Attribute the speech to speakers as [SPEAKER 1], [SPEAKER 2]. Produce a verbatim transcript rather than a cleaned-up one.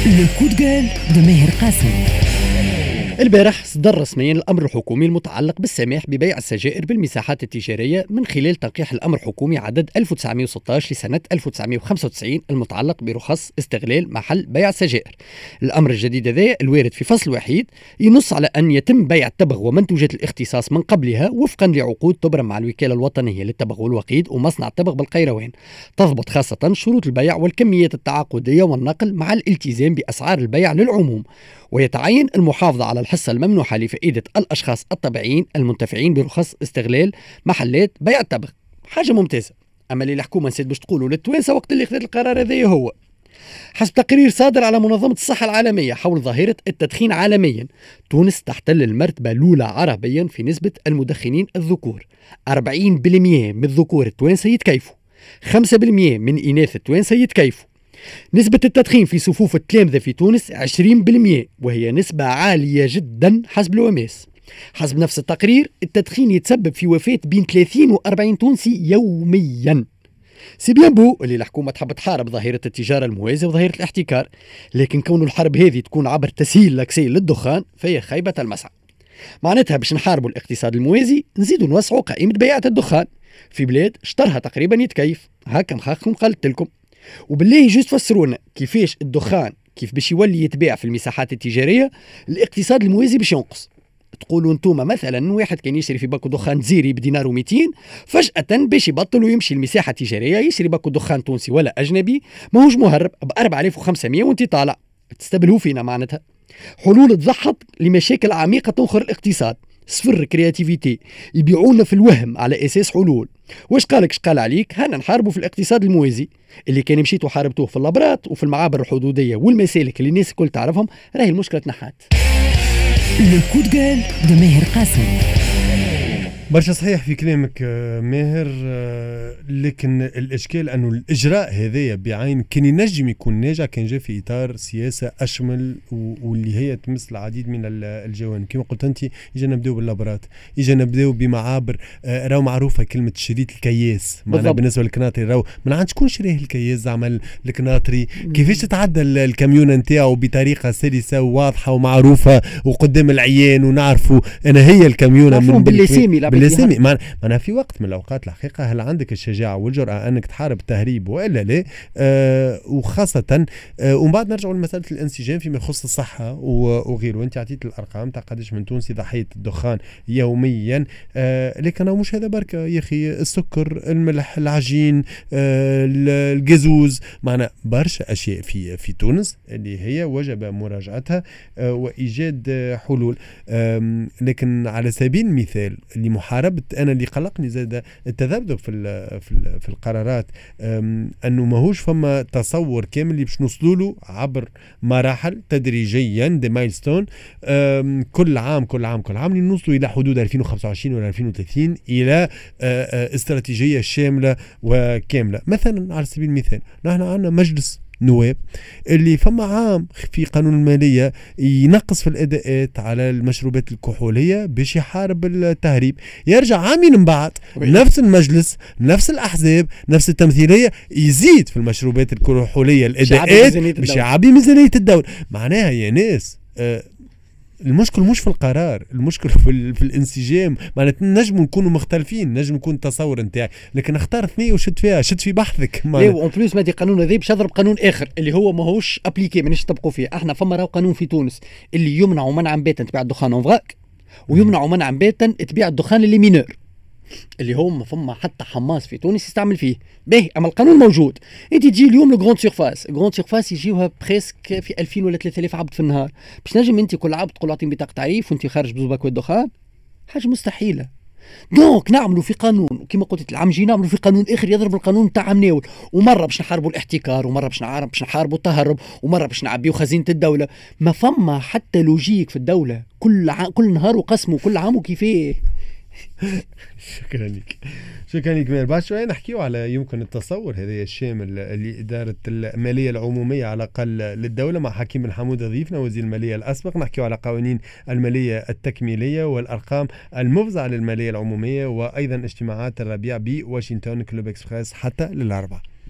[SPEAKER 1] Le coup de gueule de Meher Kassim.
[SPEAKER 2] البارح صدر رسميا الأمر الحكومي المتعلق بالسماح ببيع السجائر بالمساحات التجارية من خلال تلقيح الأمر الحكومي عدد ألف وتسعمائة وستة عشر لسنة ألف وتسعمائة وخمسة وتسعين المتعلق برخص استغلال محل بيع السجائر. الأمر الجديد هذا الوارد في فصل وحيد ينص على أن يتم بيع التبغ ومنتوجات الاختصاص من قبلها وفقا لعقود تبرم مع الوكالة الوطنية للتبغ والوقيد ومصنع التبغ بالقيروان. تضبط خاصة شروط البيع والكميات التعاقدية والنقل مع الالتزام بأسعار البيع للعموم، ويتعين المحافظة على الحصة الممنوحة لفائدة الأشخاص الطبيعيين المنتفعين برخص استغلال محلات بيع التبغ. حاجة ممتازة. أما اللي الحكومة نسيت باش تقولوا للتوانسة وقت اللي خذت القرار هذا هو حسب تقرير صادر على منظمة الصحة العالمية حول ظاهرة التدخين عالميا، تونس تحتل المرتبة الأولى عربيا في نسبة المدخنين الذكور. أربعين بالمئة من الذكور التوانسة يتكيفوا، خمسة بالمئة من إناث التوانسة يتكيفوا. نسبة التدخين في صفوف التلامذة في تونس عشرين بالمئة، وهي نسبة عالية جدا حسب الوماس. حسب نفس التقرير التدخين يتسبب في وفاة بين ثلاثين وأربعين تونسي يوميا. سي بيان بو اللي الحكومة تحب تحارب ظاهرة التجارة الموازية وظاهرة الاحتكار، لكن كون الحرب هذه تكون عبر تسهيل لاكسيل للدخان فهي خيبة المسعى. معناتها باش نحاربوا الاقتصاد الموازي نزيدوا نوسعوا قائمة بيعة الدخان في بلاد شطرها تقريبا يتكيف. هكا مخاخكم قلت لكم. وبالله جوست فسرونا كيفاش الدخان كيف باش يولي يتباع في المساحات التجارية الاقتصاد الموازي باش ينقص. تقولوا انتوما مثلا واحد كان يشتري في باكو دخان زيري بدينار ومئتين، فجأة باش يبطل ويمشي المساحة التجارية يشتري باكو دخان تونسي ولا أجنبي ماهوش مهرب ب أربعة آلاف وخمسمائة وانت طالع تستبلهوا فينا. معناتها حلول تضحط لمشاكل عميقة تنخر الاقتصاد. صفر كرياتيفيتي يبيعونا في الوهم على أساس حلول. واش قالك شقال عليك هانا نحاربوا في الاقتصاد الموازي اللي كان مشيتوا حاربتوه في اللابرات وفي المعابر الحدودية والمسالك اللي الناس الكل تعرفهم. راهي المشكلة تنحات.
[SPEAKER 1] Le coup de gueule de Meher Kassim.
[SPEAKER 3] برشا صحيح في كلامك ماهر، لكن الإشكال أنه الإجراء هذايا بعين كان ينجم يكون ناجح كان جاء في إطار سياسة أشمل واللي هي تمس العديد من الجوانب. كما قلت أنت إجا نبدأ باللابرات، إجا نبدأ بمعابر راو معروفة كلمة شريط الكياس معنا بالنسبة للكناطري. راو من عند شكون شريه الكياس زعما الكناطري؟ كيفاش تتعدى الكاميون نتاعو بطريقة سلسة وواضحة ومعروفة وقدام العيان ونعرفوا أنا هي الكاميون
[SPEAKER 2] من باللسيمي
[SPEAKER 3] باللسيمي. معنا في وقت من الأوقات الحقيقة هل عندك الشجاعة والجرأة أنك تحارب التهريب وإلا لا؟ آه وخاصة آه ومن بعد نرجع لمسألة الانسجام فيما يخص الصحة وغيره. وانت عطيت الأرقام تاع قداش من تونسي ضحية الدخان يوميا، آه لكن مش هذا بركة يا أخي. السكر، الملح، العجين، آه الجزوز، معنا برشا أشياء في في تونس اللي هي وجب مراجعتها آه وإيجاد آه حلول. آه لكن على سبيل المثال اللي محاربة أنا اللي قلقني زاد التذبذب في في في القرارات، أنه ماهوش فما تصور كامل اللي باش نوصلوا له عبر مراحل تدريجيا دي مايلستون. كل عام كل عام كل عام نوصلوا إلى حدود ألفين وخمسة وعشرين ولا ألفين وثلاثين إلى استراتيجية شاملة وكاملة. مثلا على سبيل المثال نحن عندنا مجلس نواب اللي فما عام في قانون المالية ينقص في الأداءات على المشروبات الكحولية باش يحارب التهريب. يرجع عامين من بعد نفس المجلس نفس الأحزاب نفس التمثيلية يزيد في المشروبات الكحولية الأداءات باش يعبي ميزانية الدولة. معناها يا ناس آه المشكل مش في القرار، المشكل في, في الانسجام. معناتها نجم نكونوا مختلفين، نجم يكون التصور نتاعي، لكن اختار اثنين وشد فيها شد في بحثك.
[SPEAKER 2] لا وان بلوس ما دي قانون هذا باش يضرب قانون اخر اللي هو ماهوش ابليكي مانيش نطبقوا فيه. احنا فما راهو قانون في تونس اللي يمنع منعا باتا تبيع الدخان اون فراك، ويمنع منعا باتا تبيع الدخان اللي مينور اللي هم فما حتى حماس في تونس يستعمل فيه. باهي اما القانون موجود. انت تجي اليوم لغروند سيرفاس، غروند سيرفاس يجيوها بريسك في ألفين ولا ثلاثة آلاف عبد في النهار. باش نجم انت كل عبد تقول اعطيني بطاقه تعريف وانت خارج بزوبك والدخان؟ حاجه مستحيله. دونك نعملوا في قانون كما قلت العام جي نعملوا في قانون اخر يضرب القانون تاع مناول، ومره باش نحاربوا الاحتكار ومره باش نعارب باش نحاربوا التهرب ومره باش نعبيوا خزينه الدوله. ما فما حتى لوجيك في الدوله. كل ع... كل نهار وقسمه كل عام وكيفاه.
[SPEAKER 3] شكرا لك شكرا لك مير. بعد شوية نحكيو على يمكن التصور هذا الشامل لإدارة المالية العمومية على الأقل للدولة مع حكيم بن حمودة ضيفنا وزير المالية الأسبق. نحكيو على قوانين المالية التكميلية والأرقام المفزعة للمالية العمومية، وأيضا اجتماعات الربيع بواشنطن كلوب إكسبريس حتى للأربعاء.